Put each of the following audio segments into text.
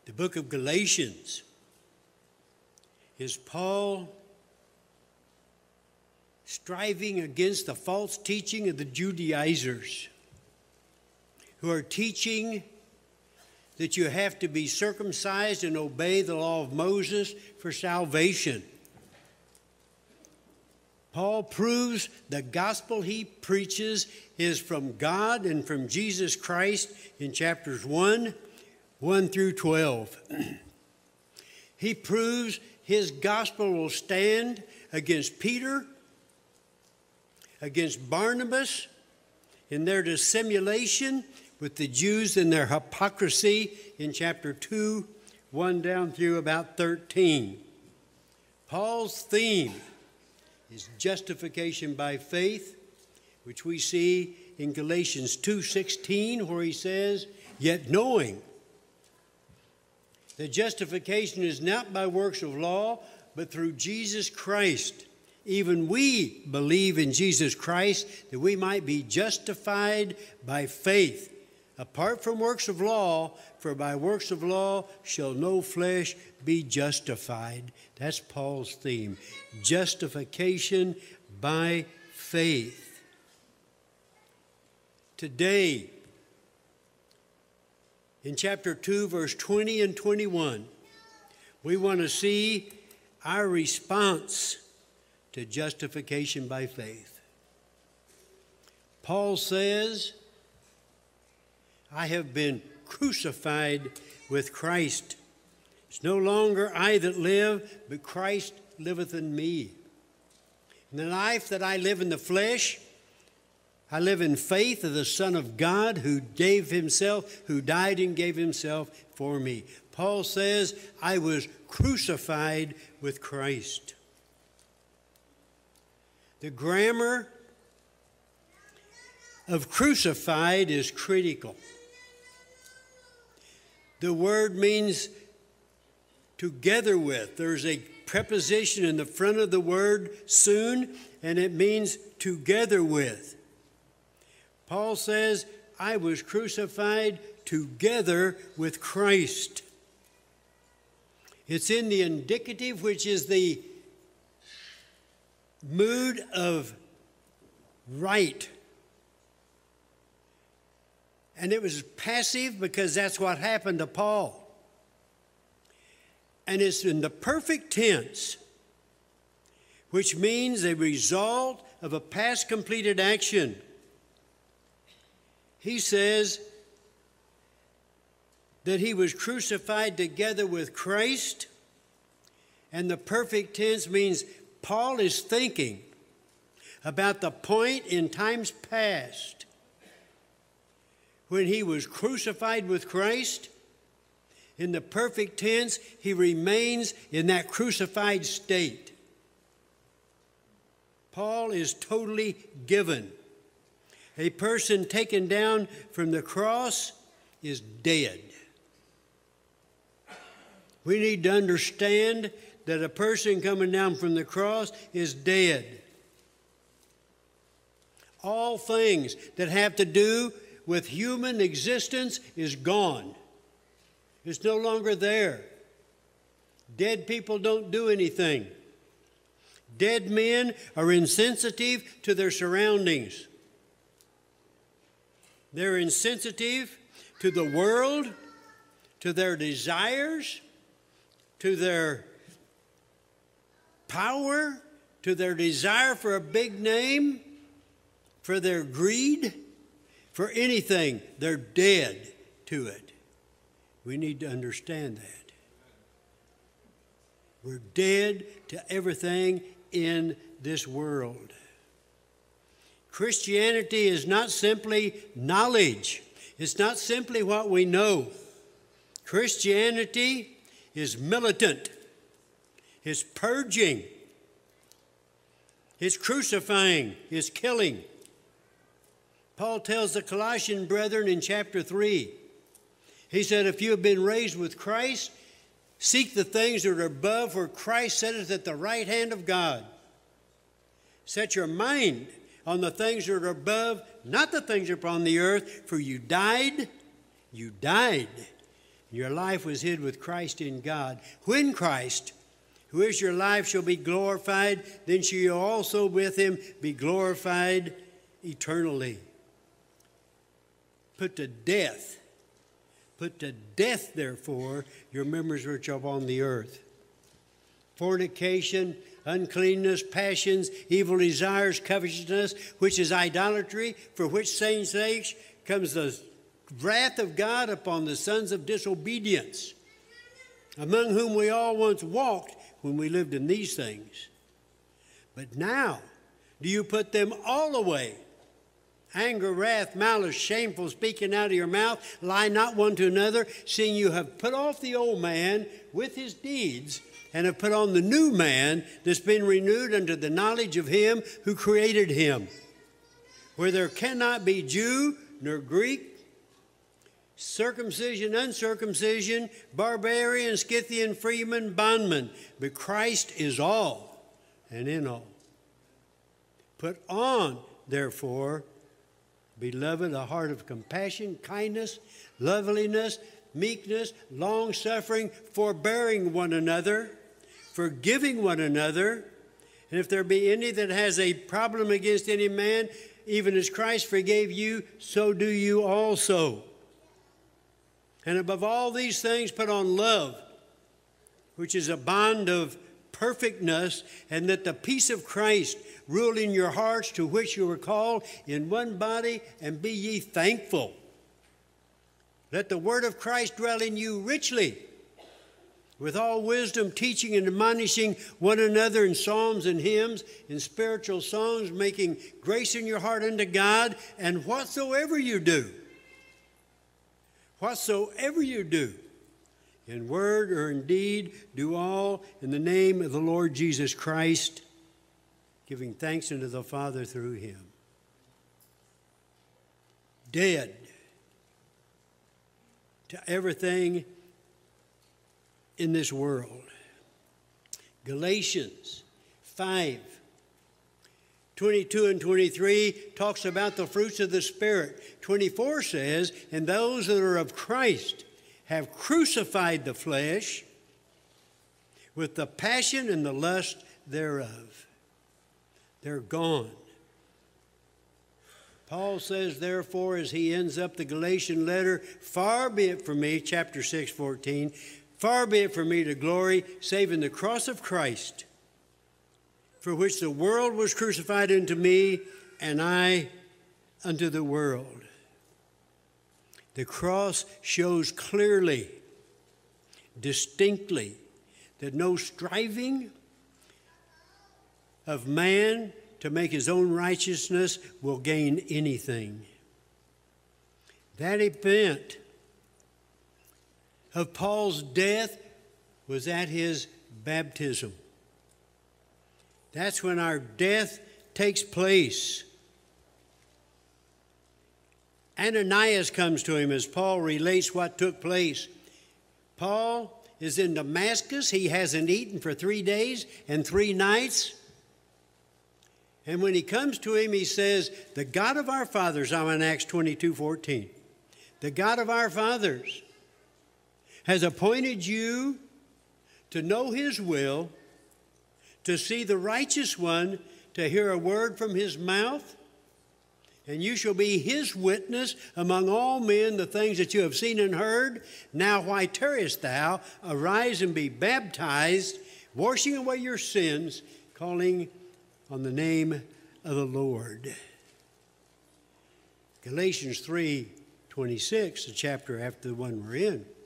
The book of Galatians is Paul striving against the false teaching of the Judaizers, who are teaching that you have to be circumcised and obey the law of Moses for salvation. Paul proves the gospel he preaches is from God and from Jesus Christ in chapters 1 through 12. He proves his gospel will stand against Peter, against Barnabas in their dissimulation with the Jews and their hypocrisy in chapter 2, 1 down through about 13. Paul's theme is justification by faith, which we see in Galatians 2:16, where he says, "Yet knowing that justification is not by works of law, but through Jesus Christ. Even we believe in Jesus Christ, that we might be justified by faith, apart from works of law, for by works of law shall no flesh be justified." That's Paul's theme, justification by faith. Today, in chapter 2, verse 20 and 21, we want to see our response to justification by faith. Paul says, "I have been crucified with Christ. It's no longer I that live, but Christ liveth in me. In the life that I live in the flesh, I live in faith of the Son of God who died and gave himself for me." Paul says, "I was crucified with Christ." The grammar of crucified is critical. The word means together with. There's a preposition in the front of the word soon, and it means together with. Paul says, "I was crucified together with Christ." It's in the indicative, which is the mood of right. And it was passive because that's what happened to Paul. And it's in the perfect tense, which means a result of a past completed action. He says that he was crucified together with Christ, and the perfect tense means Paul is thinking about the point in times past when he was crucified with Christ. In the perfect tense, he remains in that crucified state. Paul is totally given. A person taken down from the cross is dead. We need to understand that a person coming down from the cross is dead. All things that have to do with human existence is gone. It's no longer there. Dead people don't do anything. Dead men are insensitive to their surroundings. They're insensitive to the world, to their desires, to their power, to their desire for a big name, for their greed, for anything. They're dead to it. We need to understand that. We're dead to everything in this world. Christianity is not simply knowledge. It's not simply what we know. Christianity is militant. It's purging. It's crucifying. It's killing. Paul tells the Colossian brethren in chapter 3, he said, "If you have been raised with Christ, seek the things that are above, where Christ sitteth at the right hand of God." Set your mind on the things that are above, not the things that are upon the earth, for you died, Your life was hid with Christ in God. When Christ, who is your life, shall be glorified, then shall you also with him be glorified eternally. Put to death, therefore, your members which are upon the earth. Fornication, uncleanness, passions, evil desires, covetousness, which is idolatry, for which saying sake comes the wrath of God upon the sons of disobedience, among whom we all once walked when we lived in these things. But now do you put them all away? Anger, wrath, malice, shameful speaking out of your mouth, lie not one to another, seeing you have put off the old man with his deeds, and have put on the new man that's been renewed unto the knowledge of him who created him, where there cannot be Jew nor Greek, circumcision, uncircumcision, barbarian, Scythian, freeman, bondman, but Christ is all and in all. Put on, therefore, beloved, a heart of compassion, kindness, loveliness, meekness, long-suffering, forbearing one another, forgiving one another. And if there be any that has a problem against any man, even as Christ forgave you, so do you also. And above all these things, put on love, which is a bond of perfectness, and that the peace of Christ rule in your hearts, to which you were called in one body, and be ye thankful. Let the word of Christ dwell in you richly, with all wisdom, teaching and admonishing one another in psalms and hymns, in spiritual songs, making grace in your heart unto God. And whatsoever you do, in word or in deed, do all in the name of the Lord Jesus Christ, giving thanks unto the Father through him. Dead to everything in this world. Galatians 5:22 and 23 talks about the fruits of the Spirit. 24 says, and those that are of Christ have crucified the flesh with the passion and the lust thereof. They're gone. Paul says, therefore, as he ends up the Galatian letter, far be it from me, chapter 6:14, far be it from me to glory, save in the cross of Christ, for which the world was crucified unto me, and I unto the world. The cross shows clearly, distinctly, that no striving of man to make his own righteousness will gain anything. That event of Paul's death was at his baptism. That's when our death takes place. Ananias comes to him as Paul relates what took place. Paul is in Damascus. He hasn't eaten for 3 days and 3 nights. And when he comes to him, he says, the God of our fathers, I'm in Acts 22:14, the God of our fathers has appointed you to know his will, to see the righteous one, to hear a word from his mouth, and you shall be his witness among all men, the things that you have seen and heard. Now why tarriest thou? Arise and be baptized, washing away your sins, calling on the name of the Lord. Galatians 3:26, the chapter after the one we're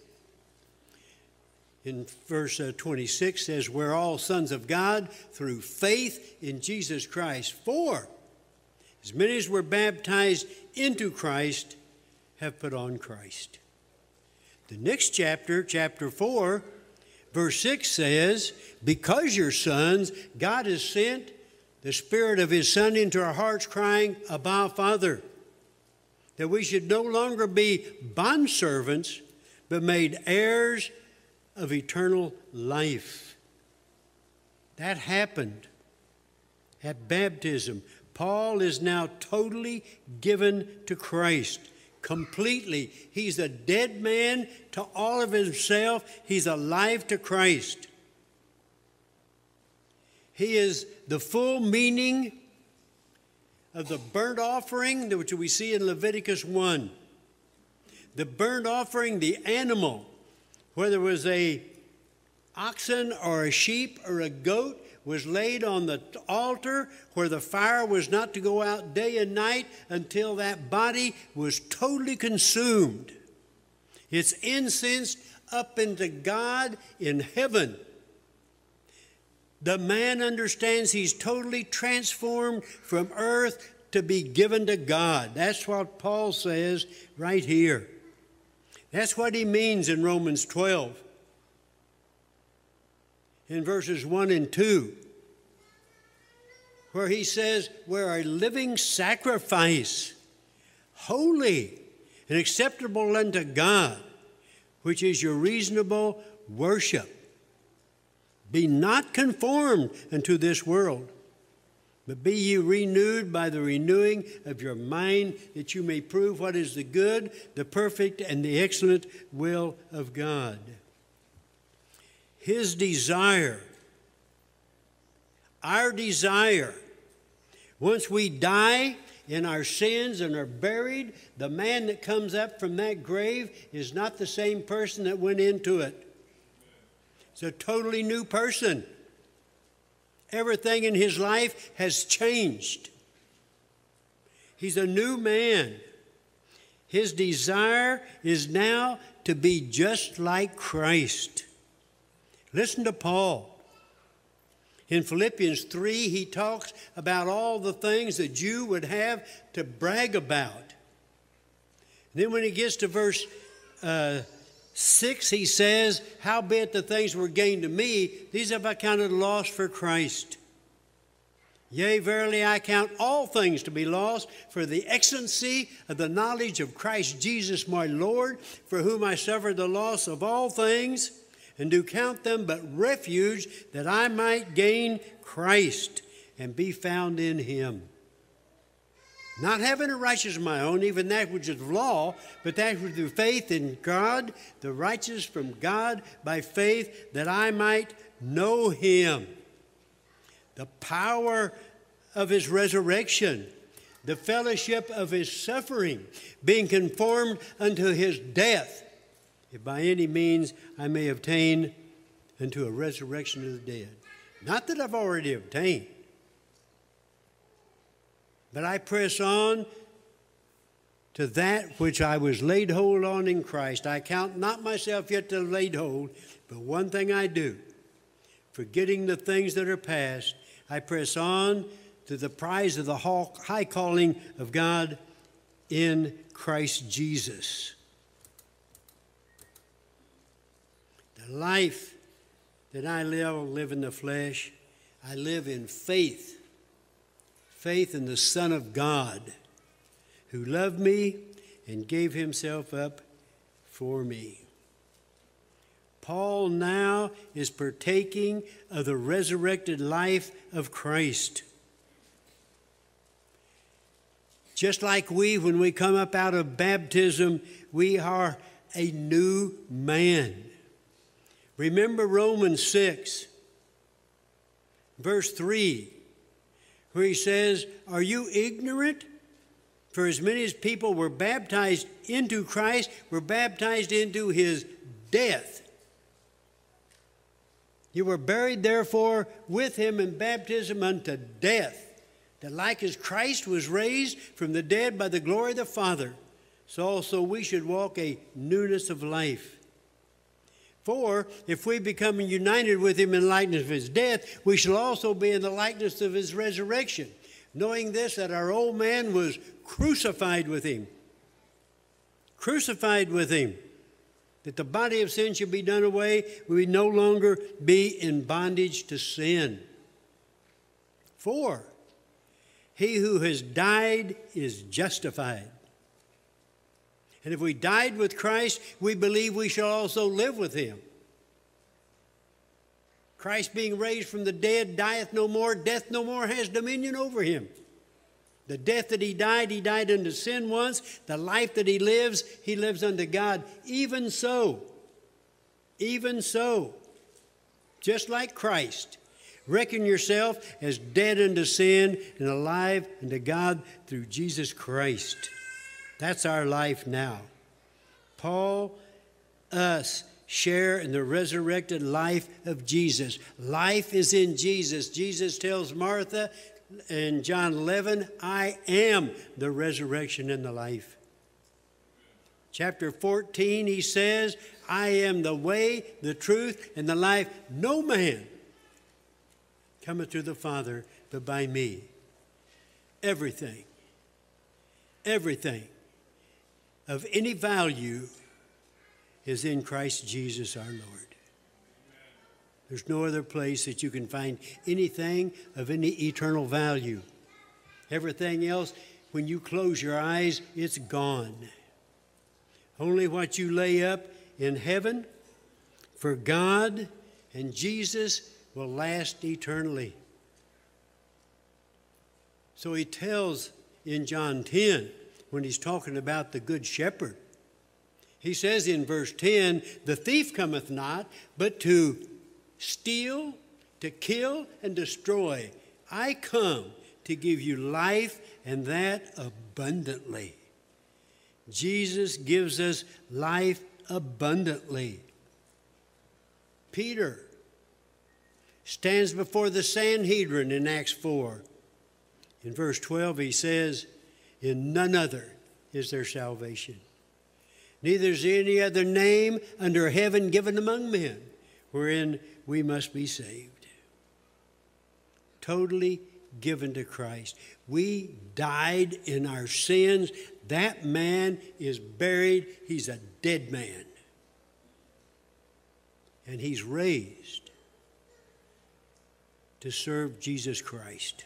in verse 26 says, we're all sons of God through faith in Jesus Christ. For as many as were baptized into Christ have put on Christ. The next chapter, chapter 4, verse 6 says, because you're sons, God has sent the Spirit of his Son into our hearts, crying, Abba, Father, that we should no longer be bondservants, but made heirs of eternal life. That happened at baptism. Paul is now totally given to Christ, completely. He's a dead man to all of himself. He's alive to Christ. He is the full meaning of the burnt offering, which we see in Leviticus 1. The burnt offering, the animal, whether it was a oxen or a sheep or a goat, was laid on the altar where the fire was not to go out day and night until that body was totally consumed. It's incensed up into God in heaven. The man understands he's totally transformed from earth to be given to God. That's what Paul says right here. That's what he means in Romans 12. In verses 1 and 2, where he says, we're a living sacrifice, holy and acceptable unto God, which is your reasonable worship. Be not conformed unto this world, but be ye renewed by the renewing of your mind, that you may prove what is the good, the perfect, and the excellent will of God. His desire, our desire, once we die in our sins and are buried, the man that comes up from that grave is not the same person that went into it. It's a totally new person. Everything in his life has changed. He's a new man. His desire is now to be just like Christ. Listen to Paul. In Philippians 3, he talks about all the things a Jew would have to brag about. And then when he gets to verse 6, he says, howbeit the things were gained to me, these have I counted loss for Christ. Yea, verily I count all things to be lost for the excellency of the knowledge of Christ Jesus my Lord, for whom I suffered the loss of all things, and do count them but refuge, that I might gain Christ and be found in him. Not having a righteousness of my own, even that which is of law, but that which through faith in God, the righteousness from God by faith, that I might know him. The power of his resurrection, the fellowship of his suffering, being conformed unto his death, if by any means I may obtain unto a resurrection of the dead. Not that I've already obtained, but I press on to that which I was laid hold on in Christ. I count not myself yet to have laid hold, but one thing I do, forgetting the things that are past, I press on to the prize of the high calling of God in Christ Jesus. The life that I live in the flesh, I live in faith. Faith in the Son of God, who loved me and gave himself up for me. Paul now is partaking of the resurrected life of Christ. Just like when we come up out of baptism, we are a new man. Remember Romans 6, verse 3, where he says, are you ignorant? For as many as people were baptized into Christ, were baptized into his death. You were buried, therefore, with him in baptism unto death, that like as Christ was raised from the dead by the glory of the Father, so also we should walk a newness of life. For if we become united with him in likeness of his death, we shall also be in the likeness of his resurrection, knowing this, that our old man was crucified with him. Crucified with him, that the body of sin should be done away, we no longer be in bondage to sin. For he who has died is justified. And if we died with Christ, we believe we shall also live with him. Christ being raised from the dead dieth no more, death no more has dominion over him. The death that he died unto sin once. The life that he lives unto God. Even so, just like Christ, reckon yourself as dead unto sin and alive unto God through Jesus Christ. That's our life now. Paul, us, share in the resurrected life of Jesus. Life is in Jesus. Jesus tells Martha in John 11, I am the resurrection and the life. Chapter 14, he says, I am the way, the truth, and the life. No man cometh to the Father but by me. Everything of any value is in Christ Jesus our Lord. There's no other place that you can find anything of any eternal value. Everything else, when you close your eyes, it's gone. Only what you lay up in heaven for God and Jesus will last eternally. So he tells in John 10, when he's talking about the good shepherd, he says in verse 10, the thief cometh not, but to steal, to kill, and destroy. I come to give you life, and that abundantly. Jesus gives us life abundantly. Peter stands before the Sanhedrin in Acts 4. In verse 12 he says, in none other is there salvation. Neither is there any other name under heaven given among men wherein we must be saved. Totally given to Christ. We died in our sins. That man is buried. He's a dead man. And he's raised to serve Jesus Christ.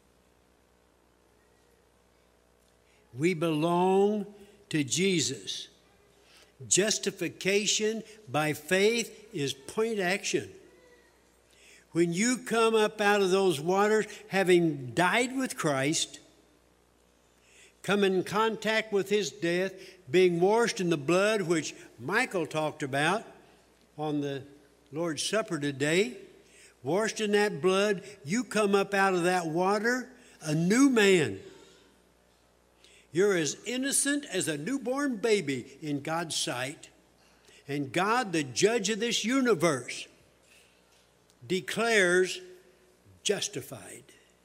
We belong to Jesus. Justification by faith is point action. When you come up out of those waters, having died with Christ, come in contact with his death, being washed in the blood, which Michael talked about on the Lord's Supper today, washed in that blood, you come up out of that water a new man. You're as innocent as a newborn baby in God's sight. And God, the judge of this universe, declares justified.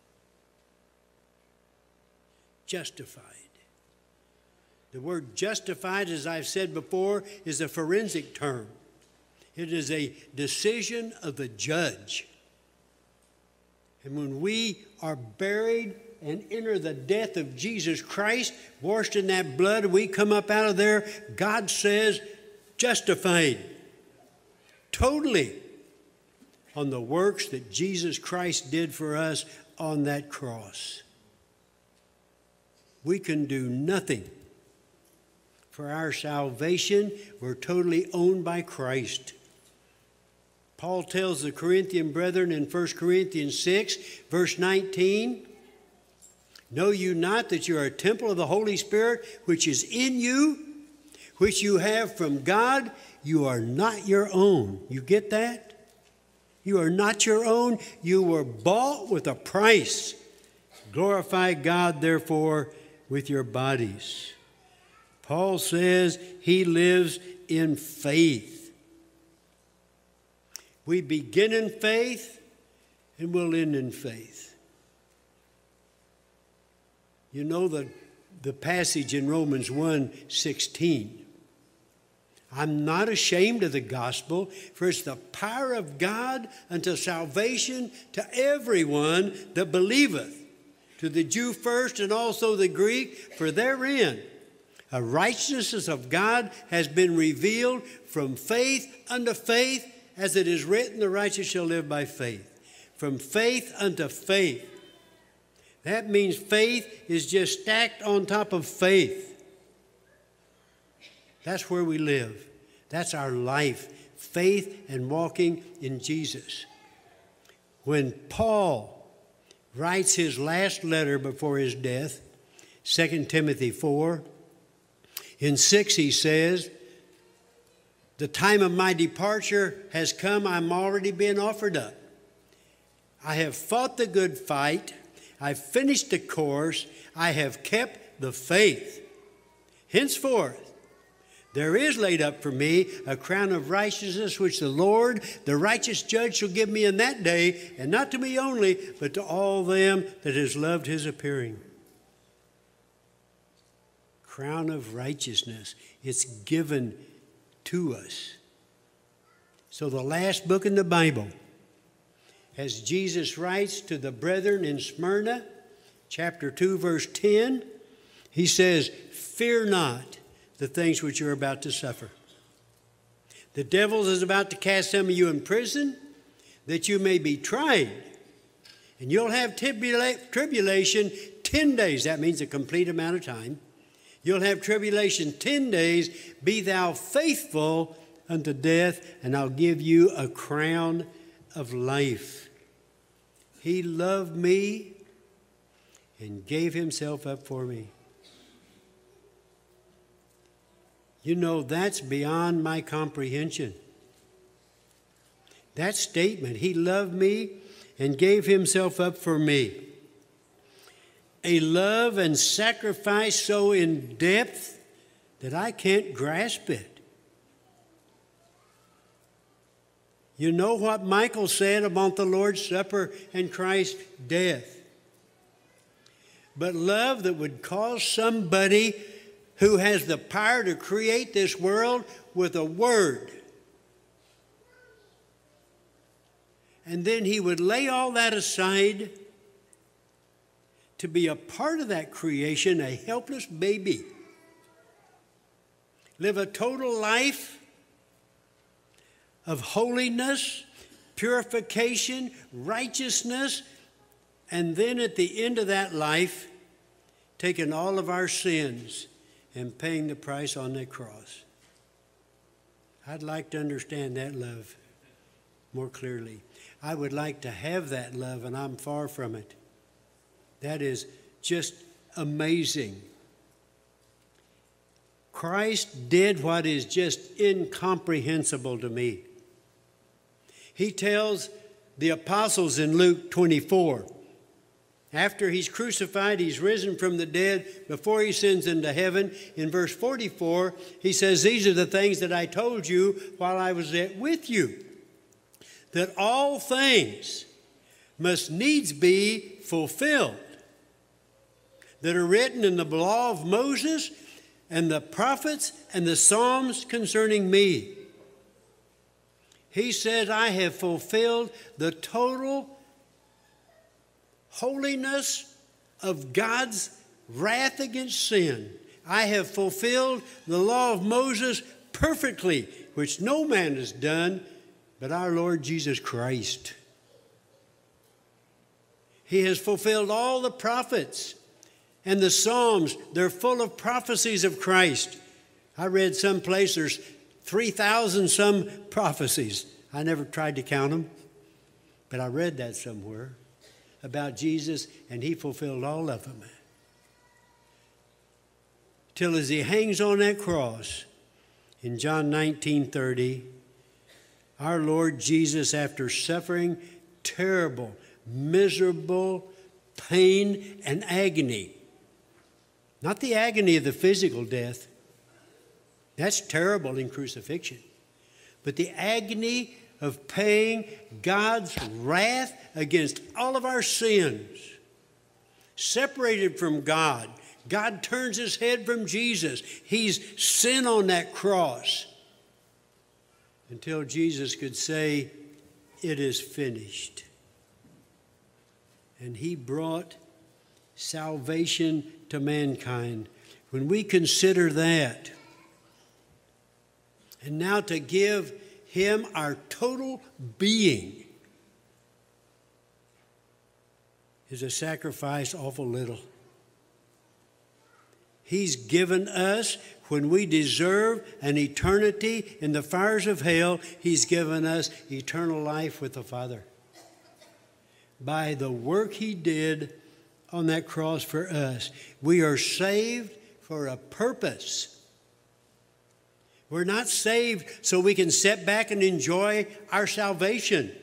Justified. The word justified, as I've said before, is a forensic term. It is a decision of the judge. And when we are buried and enter the death of Jesus Christ, washed in that blood, we come up out of there, God says, justified. Totally on the works that Jesus Christ did for us on that cross. We can do nothing for our salvation. We're totally owned by Christ. Paul tells the Corinthian brethren in 1 Corinthians 6, verse 19, know you not that you are a temple of the Holy Spirit, which is in you, which you have from God? You are not your own. You get that? You are not your own. You were bought with a price. Glorify God, therefore, with your bodies. Paul says he lives in faith. We begin in faith and we'll end in faith. You know the passage in Romans 1:16. I'm not ashamed of the gospel, for it's the power of God unto salvation to everyone that believeth, to the Jew first and also the Greek, for therein a righteousness of God has been revealed from faith unto faith, as it is written, the righteous shall live by faith. From faith unto faith. That means faith is just stacked on top of faith. That's where we live. That's our life. Faith and walking in Jesus. When Paul writes his last letter before his death, 2 Timothy 4. In 6 he says, the time of my departure has come. I'm already being offered up. I have fought the good fight. I've finished the course. I have kept the faith. Henceforth, there is laid up for me a crown of righteousness, which the Lord, the righteous judge, shall give me in that day, and not to me only, but to all them that has loved his appearing. Crown of righteousness. It's given to us. So the last book in the Bible, as Jesus writes to the brethren in Smyrna, chapter 2, verse 10, he says, fear not the things which you're about to suffer. The devil is about to cast some of you in prison, that you may be tried. And you'll have tribulation 10 days. That means a complete amount of time. You'll have tribulation 10 days. Be thou faithful unto death, and I'll give you a crown of life. He loved me and gave himself up for me. You know, that's beyond my comprehension. That statement, he loved me and gave himself up for me. A love and sacrifice so in depth that I can't grasp it. You know what Michael said about the Lord's Supper and Christ's death. But love that would cause somebody who has the power to create this world with a word. And then he would lay all that aside to be a part of that creation, a helpless baby. Live a total life of holiness, purification, righteousness, and then at the end of that life, taking all of our sins and paying the price on that cross. I'd like to understand that love more clearly. I would like to have that love, and I'm far from it. That is just amazing. Christ did what is just incomprehensible to me. He tells the apostles in Luke 24, after he's crucified, he's risen from the dead, before he ascends into heaven, in verse 44, he says, these are the things that I told you while I was with you, that all things must needs be fulfilled that are written in the law of Moses and the prophets and the Psalms concerning me. He said, I have fulfilled the total holiness of God's wrath against sin. I have fulfilled the law of Moses perfectly, which no man has done but our Lord Jesus Christ. He has fulfilled all the prophets and the Psalms. They're full of prophecies of Christ. I read someplace there's 3,000 some prophecies. I never tried to count them, but I read that somewhere about Jesus, and he fulfilled all of them. Till as he hangs on that cross in John 19:30, our Lord Jesus, after suffering terrible, miserable pain and agony, not the agony of the physical death, that's terrible in crucifixion, but the agony of paying God's wrath against all of our sins. Separated from God. God turns his head from Jesus. He's sin on that cross. Until Jesus could say, it is finished. And he brought salvation to mankind. When we consider that, and now to give him our total being is a sacrifice awful little. He's given us, when we deserve an eternity in the fires of hell, he's given us eternal life with the Father. by the work he did on that cross for us. We are saved for a purpose. We're not saved so we can sit back and enjoy our salvation.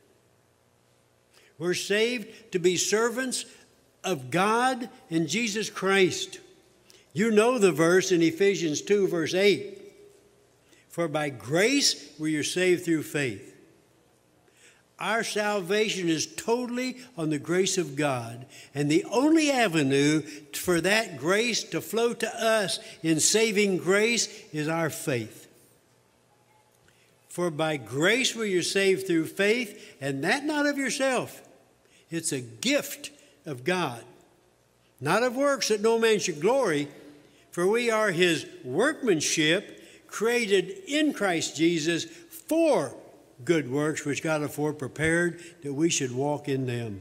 We're saved to be servants of God and Jesus Christ. You know the verse in Ephesians 2, verse 8. For by grace we are saved through faith. Our salvation is totally on the grace of God, and the only avenue for that grace to flow to us in saving grace is our faith. For by grace we are saved through faith, and that not of yourself. It's a gift of God, not of works that no man should glory, for we are his workmanship, created in Christ Jesus for good works which God afore prepared that we should walk in them.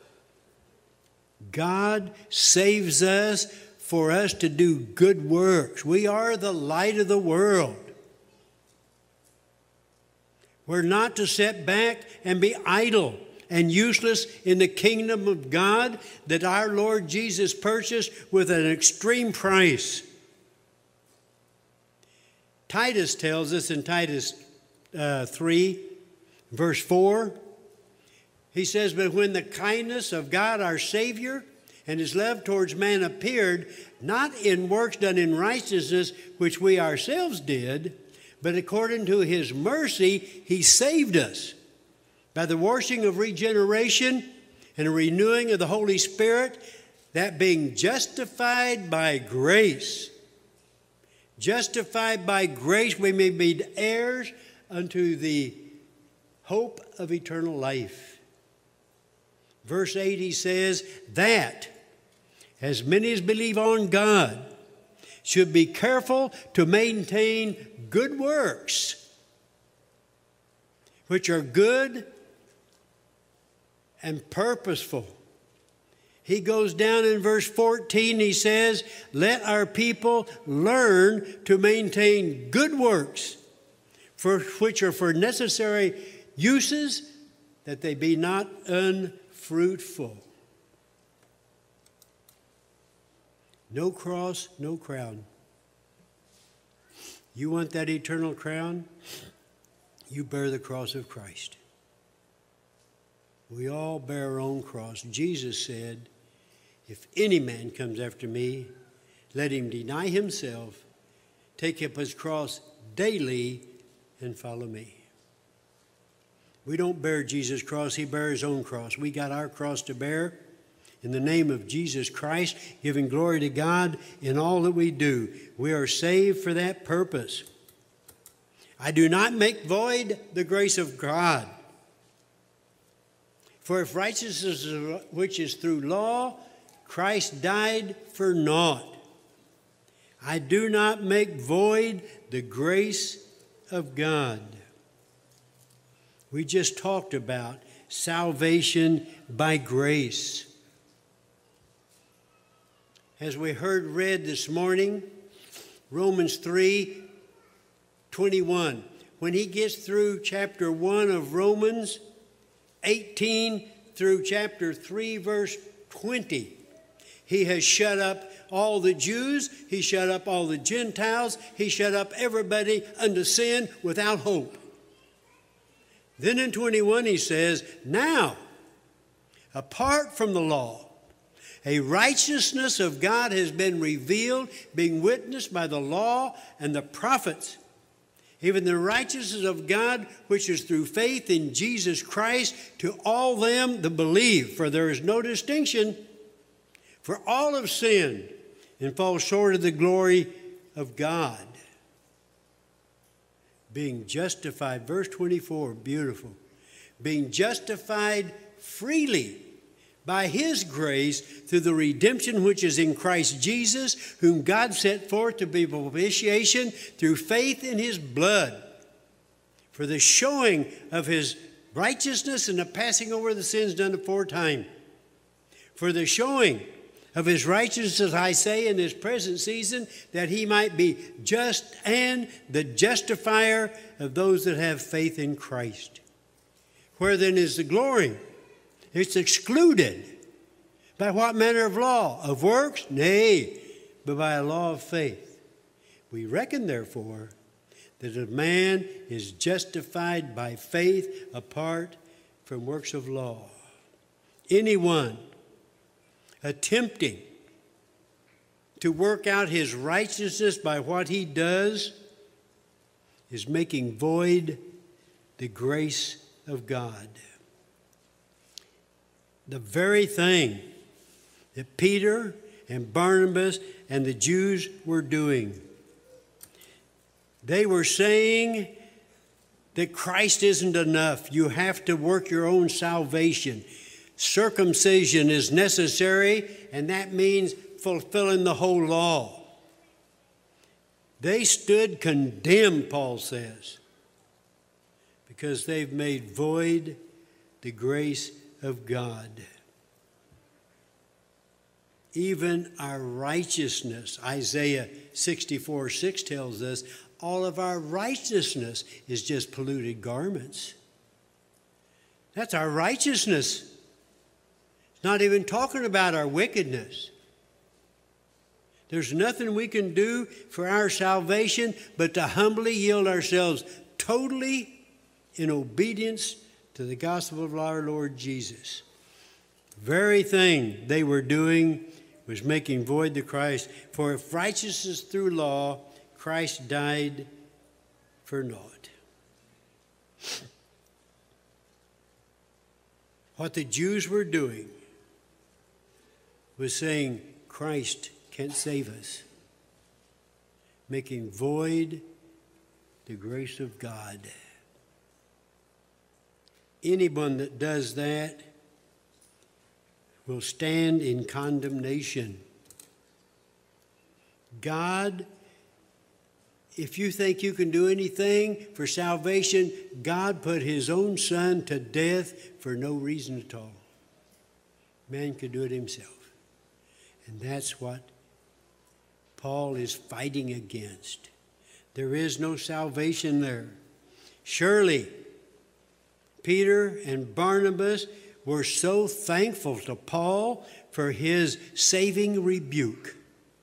God saves us for us to do good works. We are the light of the world. We're not to sit back and be idle and useless in the kingdom of God that our Lord Jesus purchased with an extreme price. Titus tells us in Titus 3, verse 4, he says, but when the kindness of God our Savior and his love towards man appeared, not in works done in righteousness, which we ourselves did, but according to his mercy, he saved us by the washing of regeneration and a renewing of the Holy Spirit, that being justified by grace. Justified by grace, we may be heirs unto the hope of eternal life. Verse 8, he says, that as many as believe on God should be careful to maintain good works, which are good and purposeful. He goes down in verse 14, he says, let our people learn to maintain good works, which are for necessary uses, that they be not unfruitful. No cross, no crown. You want that eternal crown? You bear the cross of Christ. We all bear our own cross. Jesus said, if any man comes after me, let him deny himself, take up his cross daily, and follow me. We don't bear Jesus' cross. He bears his own cross. We got our cross to bear in the name of Jesus Christ, giving glory to God in all that we do. We are saved for that purpose. I do not make void the grace of God. For if righteousness which is through law, Christ died for naught. I do not make void the grace of God. We just talked about salvation by grace. As we heard read this morning, Romans 3:21. When he gets through chapter 1 of Romans 18 through chapter 3, verse 20, he has shut up all the Jews, he shut up all the Gentiles, he shut up everybody unto sin without hope. Then in 21 he says, now, apart from the law, a righteousness of God has been revealed, being witnessed by the law and the prophets, even the righteousness of God, which is through faith in Jesus Christ, to all them that believe. For there is no distinction, for all have sinned and fall short of the glory of God. Being justified, verse 24, beautiful. Being justified freely by his grace through the redemption which is in Christ Jesus, whom God set forth to be propitiation through faith in his blood, for the showing of his righteousness and the passing over the sins done aforetime. For the showing of his righteousness, I say, in this present season, that he might be just and the justifier of those that have faith in Christ. Where then is the glory? It's excluded. By what manner of law? Of works? Nay, but by a law of faith. We reckon, therefore, that a man is justified by faith apart from works of law. Anyone attempting to work out his righteousness by what he does is making void the grace of God. The very thing that Peter and Barnabas and the Jews were doing. They were saying that Christ isn't enough. You have to work your own salvation. Circumcision is necessary, and that means fulfilling the whole law. They stood condemned, Paul says, because they've made void the grace of God. Even our righteousness, Isaiah 64:6 tells us, all of our righteousness is just polluted garments. That's our righteousness. It's not even talking about our wickedness. There's nothing we can do for our salvation but to humbly yield ourselves totally in obedience to the gospel of our Lord Jesus. The very thing they were doing was making void the Christ. For if righteousness through law, Christ died for naught. What the Jews were doing was saying Christ can't save us, making void the grace of God. Anyone that does that will stand in condemnation. God, if you think you can do anything for salvation, God put his own son to death for no reason at all. Man could do it himself. And that's what Paul is fighting against. There is no salvation there. Surely, Peter and Barnabas were so thankful to Paul for his saving rebuke.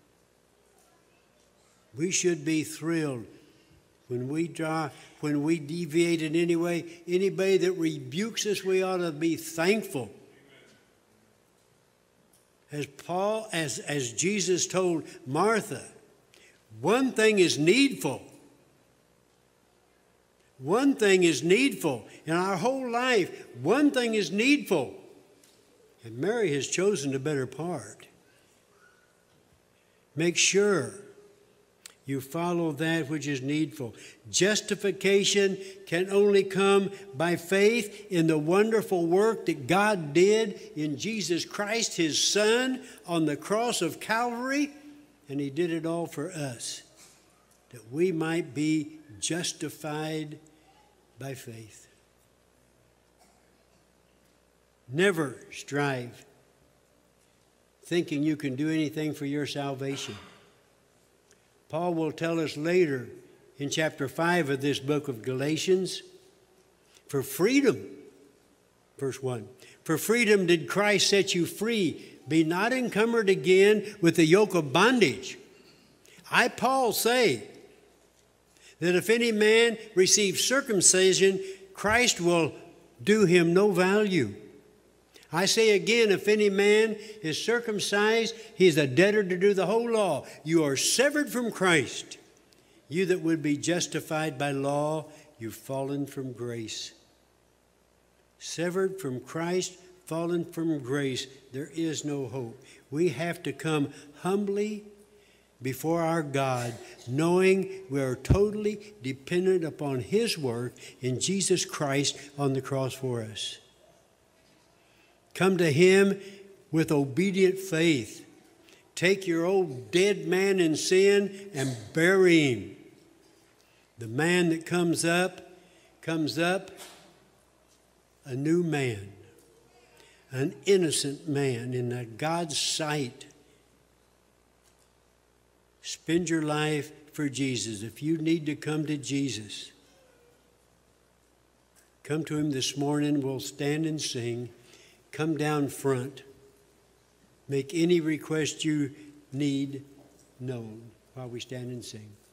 We should be thrilled when we deviate in any way. Anybody that rebukes us, we ought to be thankful. As Jesus told Martha, one thing is needful. One thing is needful. In our whole life, one thing is needful. And Mary has chosen the better part. Make sure you follow that which is needful. Justification can only come by faith in the wonderful work that God did in Jesus Christ, his Son, on the cross of Calvary. And he did it all for us, that we might be justified by faith. Never strive thinking you can do anything for your salvation. Paul will tell us later in chapter 5 of this book of Galatians, for freedom, verse 1, for freedom did Christ set you free. Be not encumbered again with the yoke of bondage. I, Paul, say that if any man receives circumcision, Christ will do him no value. I say again, if any man is circumcised, he is a debtor to do the whole law. You are severed from Christ. You that would be justified by law, you've fallen from grace. Severed from Christ, fallen from grace, there is no hope. We have to come humbly before our God, knowing we are totally dependent upon his work in Jesus Christ on the cross for us. Come to him with obedient faith. Take your old dead man in sin and bury him. The man that comes up a new man, an innocent man in God's sight. Spend your life for Jesus. If you need to come to Jesus, come to him this morning. We'll stand and sing. come down front. Make any request you need known while we stand and sing.